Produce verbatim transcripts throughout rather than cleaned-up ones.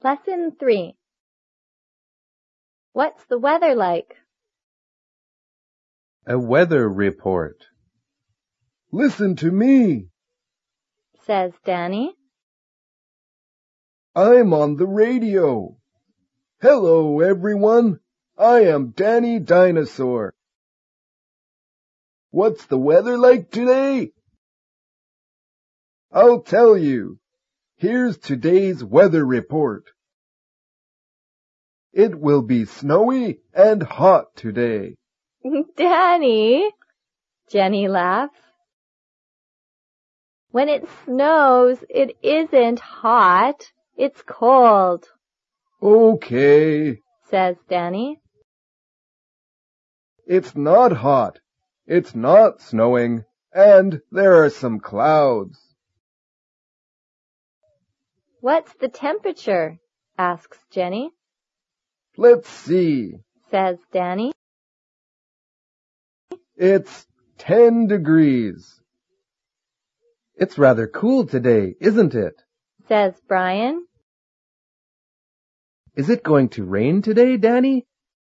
Lesson three. What's the weather like? A weather report. Listen to me, Says Danny. I'm on the radio. Hello, everyone. I am Danny Dinosaur. What's the weather like today? I'll tell you. Here's today's weather report. It will be snowy and hot today. Danny, Jenny laughs. When it snows, it isn't hot. It's cold. Okay, Says Danny. it's not hot. It's not snowing, and there are some clouds. What's the temperature? Asks Jenny. Let's see. Says Danny. It's ten degrees. It's rather cool today, isn't it? Says Brian. Is it going to rain today, Danny?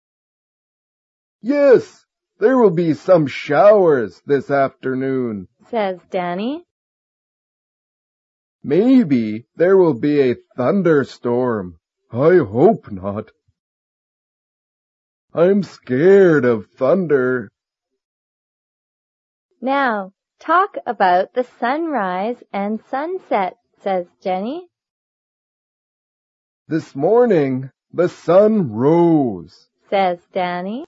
Yes, there will be some showers this afternoon. Says Danny. Maybe there will be a thunderstorm. I hope not. I'm scared of thunder. Now, talk about the sunrise and sunset, says Jenny. This morning, the sun rose. Says Danny.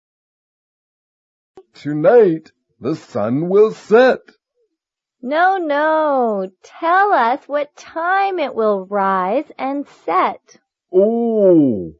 Tonight, the sun will set. No, no. Tell us what time it will rise and set. Oh,